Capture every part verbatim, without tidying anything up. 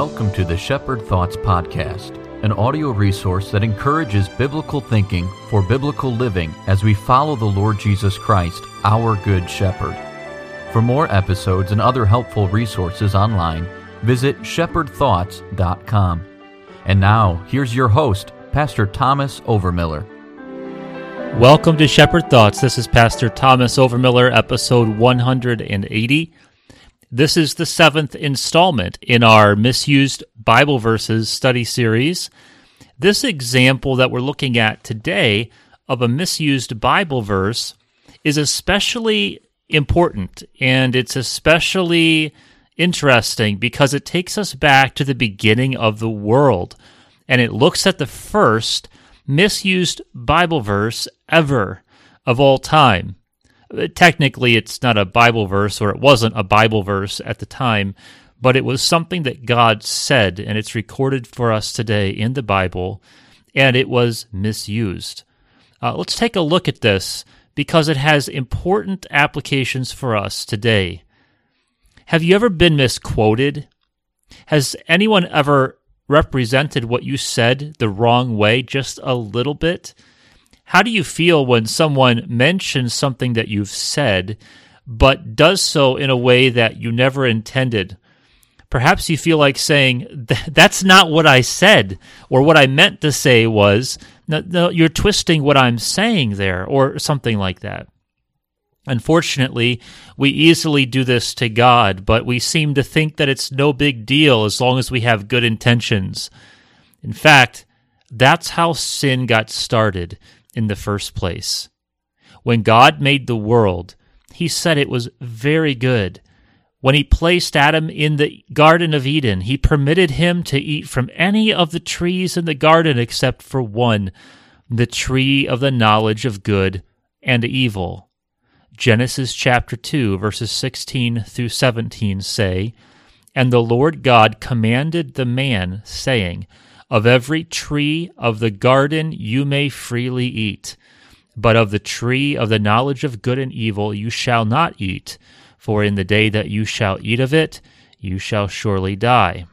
Welcome to the Shepherd Thoughts Podcast, an audio resource that encourages biblical thinking for biblical living as we follow the Lord Jesus Christ, our Good Shepherd. For more episodes and other helpful resources online, visit shepherd thoughts dot com. And now, here's your host, Pastor Thomas Overmiller. Welcome to Shepherd Thoughts. This is Pastor Thomas Overmiller, episode one hundred eighty. This is the seventh installment in our Misused Bible Verses study series. This example that we're looking at today of a misused Bible verse is especially important, and it's especially interesting because it takes us back to the beginning of the world, and it looks at the first misused Bible verse ever of all time. Technically, it's not a Bible verse, or it wasn't a Bible verse at the time, but it was something that God said, and it's recorded for us today in the Bible, and it was misused. Uh, let's take a look at this because it has important applications for us today. Have you ever been misquoted? Has anyone ever represented what you said the wrong way just a little bit? How do you feel when someone mentions something that you've said, but does so in a way that you never intended? Perhaps you feel like saying, that's not what I said, or what I meant to say was, no, no, you're twisting what I'm saying there, or something like that. Unfortunately, we easily do this to God, but we seem to think that it's no big deal as long as we have good intentions. In fact, that's how sin got started in the first place. When God made the world, He said it was very good. When He placed Adam in the Garden of Eden, He permitted him to eat from any of the trees in the garden except for one, the tree of the knowledge of good and evil. Genesis chapter two, verses sixteen through seventeen say, "And the Lord God commanded the man, saying, Of every tree of the garden you may freely eat, but of the tree of the knowledge of good and evil you shall not eat, for in the day that you shall eat of it, you shall surely die."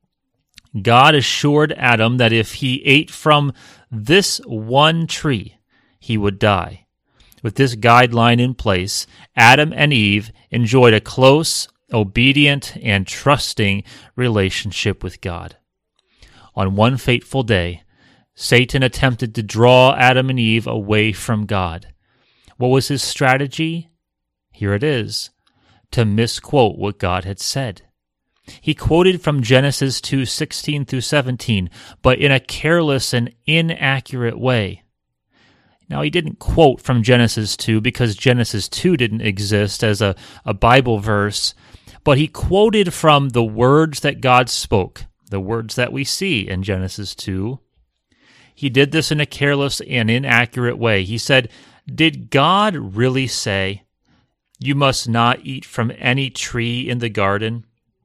God assured Adam that if he ate from this one tree, he would die. With this guideline in place, Adam and Eve enjoyed a close, obedient, and trusting relationship with God. On one fateful day, Satan attempted to draw Adam and Eve away from God. What was his strategy? Here it is, to misquote what God had said. He quoted from Genesis two, sixteen through seventeen, but in a careless and inaccurate way. Now, he didn't quote from Genesis two because Genesis two didn't exist as a, a Bible verse, but he quoted from the words that God spoke, the words that we see in Genesis two. He did this in a careless and inaccurate way. He said, "Did God really say, 'You must not eat from any tree in the garden'?"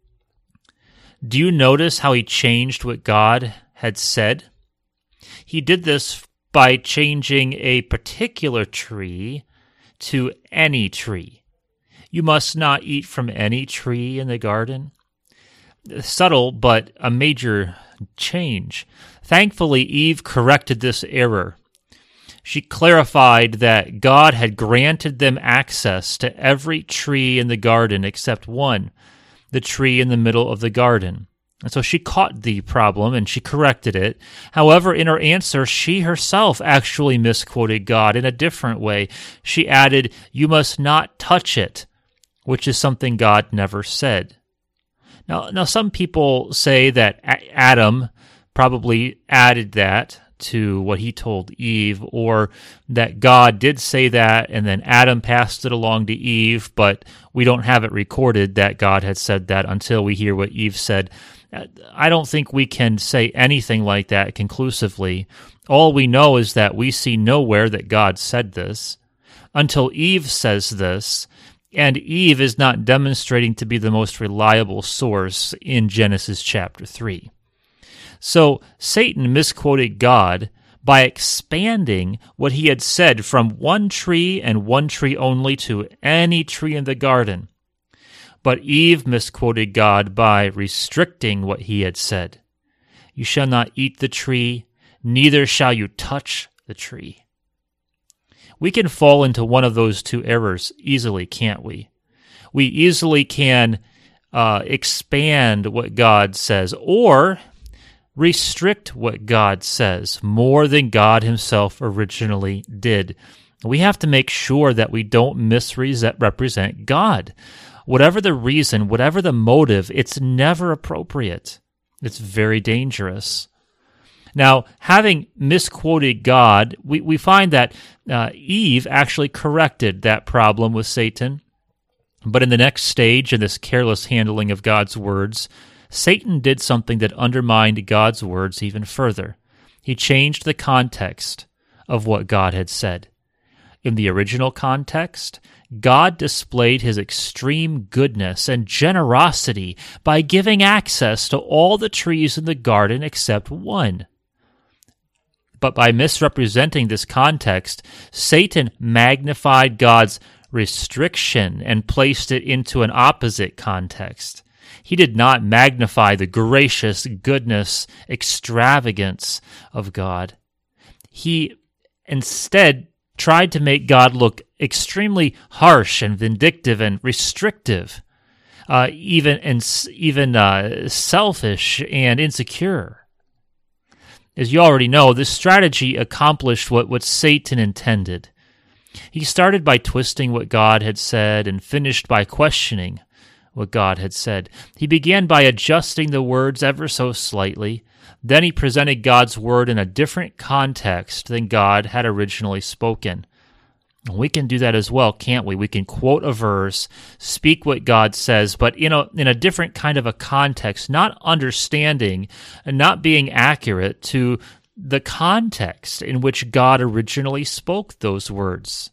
Do you notice how he changed what God had said? He did this by changing a particular tree to any tree. "You must not eat from any tree in the garden." Subtle, but a major change. Thankfully, Eve corrected this error. She clarified that God had granted them access to every tree in the garden except one, the tree in the middle of the garden. And so she caught the problem and she corrected it. However, in her answer, she herself actually misquoted God in a different way. She added, "You must not touch it," which is something God never said. Now, now, some people say that Adam probably added that to what he told Eve, or that God did say that and then Adam passed it along to Eve, but we don't have it recorded that God had said that until we hear what Eve said. I don't think we can say anything like that conclusively. All we know is that we see nowhere that God said this until Eve says this. And Eve is not demonstrating to be the most reliable source in Genesis chapter three. So Satan misquoted God by expanding what he had said from one tree and one tree only to any tree in the garden. But Eve misquoted God by restricting what he had said. You shall not eat the tree, neither shall you touch the tree. We can fall into one of those two errors easily, can't we? We easily can uh, expand what God says or restrict what God says more than God himself originally did. We have to make sure that we don't misrepresent God. Whatever the reason, whatever the motive, it's never appropriate. It's very dangerous. Now, having misquoted God, we, we find that uh, Eve actually corrected that problem with Satan. But in the next stage, in this careless handling of God's words, Satan did something that undermined God's words even further. He changed the context of what God had said. In the original context, God displayed his extreme goodness and generosity by giving access to all the trees in the garden except one. But by misrepresenting this context, Satan magnified God's restriction and placed it into an opposite context. He did not magnify the gracious goodness, extravagance of God. He instead tried to make God look extremely harsh and vindictive and restrictive, uh, even and even uh, selfish and insecure. As you already know, this strategy accomplished what, what Satan intended. He started by twisting what God had said and finished by questioning what God had said. He began by adjusting the words ever so slightly. Then he presented God's word in a different context than God had originally spoken. We can do that as well, can't we? We can quote a verse, speak what God says, but in a in a different kind of a context, not understanding and not being accurate to the context in which God originally spoke those words.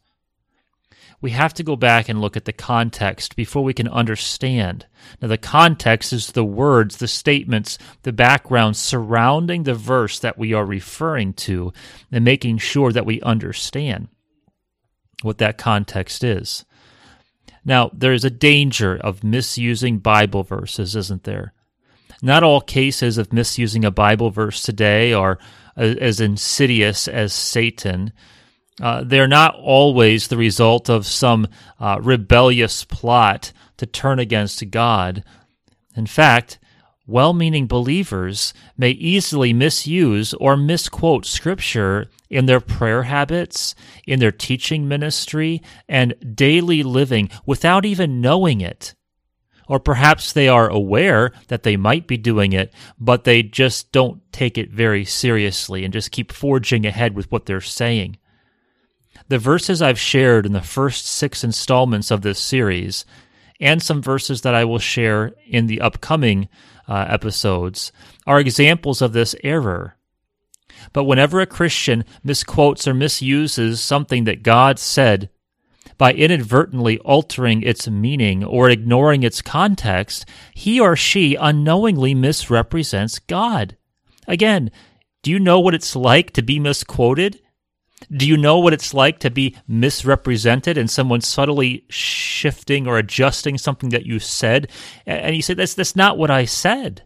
We have to go back and look at the context before we can understand. Now, the context is the words, the statements, the background surrounding the verse that we are referring to, and making sure that we understand what that context is. Now, there is a danger of misusing Bible verses, isn't there? Not all cases of misusing a Bible verse today are as insidious as Satan. Uh, they're not always the result of some uh, rebellious plot to turn against God. In fact, well-meaning believers may easily misuse or misquote Scripture in their prayer habits, in their teaching ministry, and daily living without even knowing it. Or perhaps they are aware that they might be doing it, but they just don't take it very seriously and just keep forging ahead with what they're saying. The verses I've shared in the first six installments of this series, and some verses that I will share in the upcoming uh, episodes, are examples of this error. But whenever a Christian misquotes or misuses something that God said, by inadvertently altering its meaning or ignoring its context, he or she unknowingly misrepresents God. Again, do you know what it's like to be misquoted? Do you know what it's like to be misrepresented and someone subtly shifting or adjusting something that you said? And you say, that's, that's not what I said.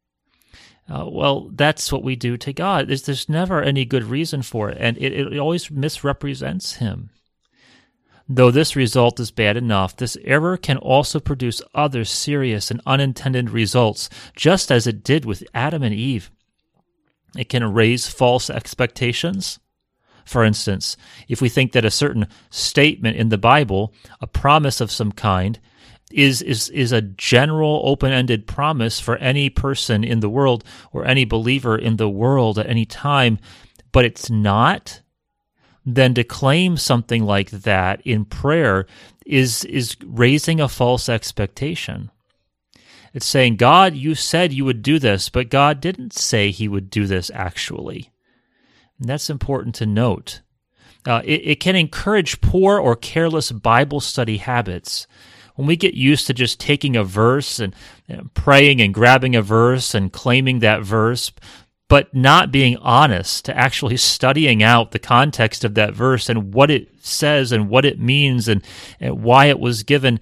Uh, well, that's what we do to God. There's, there's never any good reason for it, and it, it always misrepresents him. Though this result is bad enough, this error can also produce other serious and unintended results, just as it did with Adam and Eve. It can raise false expectations. For instance, if we think that a certain statement in the Bible, a promise of some kind, is is is a general open-ended promise for any person in the world or any believer in the world at any time, but it's not, then to claim something like that in prayer is is raising a false expectation. It's saying, God, you said you would do this, but God didn't say he would do this actually. And that's important to note. Uh, it, it can encourage poor or careless Bible study habits. When we get used to just taking a verse and you know, praying and grabbing a verse and claiming that verse, but not being honest to actually studying out the context of that verse and what it says and what it means and, and why it was given,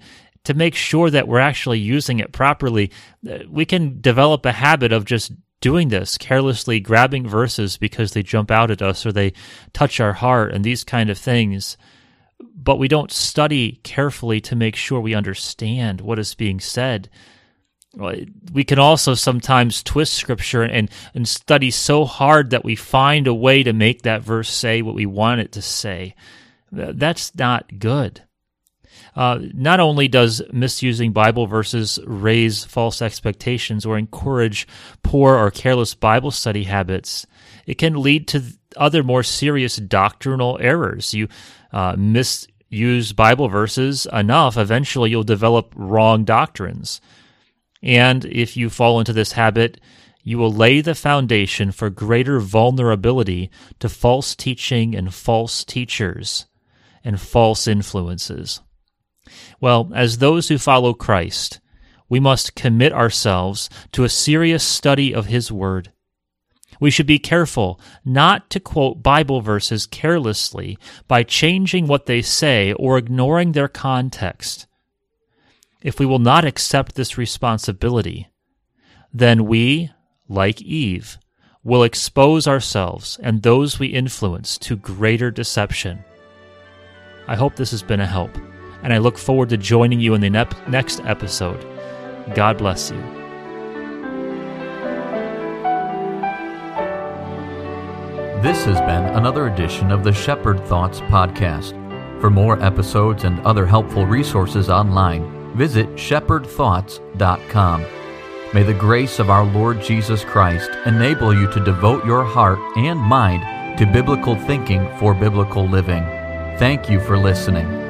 to make sure that we're actually using it properly. We can develop a habit of just doing this, carelessly grabbing verses because they jump out at us or they touch our heart and these kind of things. But we don't study carefully to make sure we understand what is being said. We can also sometimes twist Scripture and, and study so hard that we find a way to make that verse say what we want it to say. That's not good. Uh, not only does misusing Bible verses raise false expectations or encourage poor or careless Bible study habits, it can lead to other more serious doctrinal errors. You uh, misuse Bible verses enough, eventually you'll develop wrong doctrines. And if you fall into this habit, you will lay the foundation for greater vulnerability to false teaching and false teachers and false influences. Well, as those who follow Christ, we must commit ourselves to a serious study of His Word. We should be careful not to quote Bible verses carelessly by changing what they say or ignoring their context. If we will not accept this responsibility, then we, like Eve, will expose ourselves and those we influence to greater deception. I hope this has been a help, and I look forward to joining you in the ne- next episode. God bless you. This has been another edition of the Shepherd Thoughts podcast. For more episodes and other helpful resources online, visit shepherd thoughts dot com. May the grace of our Lord Jesus Christ enable you to devote your heart and mind to biblical thinking for biblical living. Thank you for listening.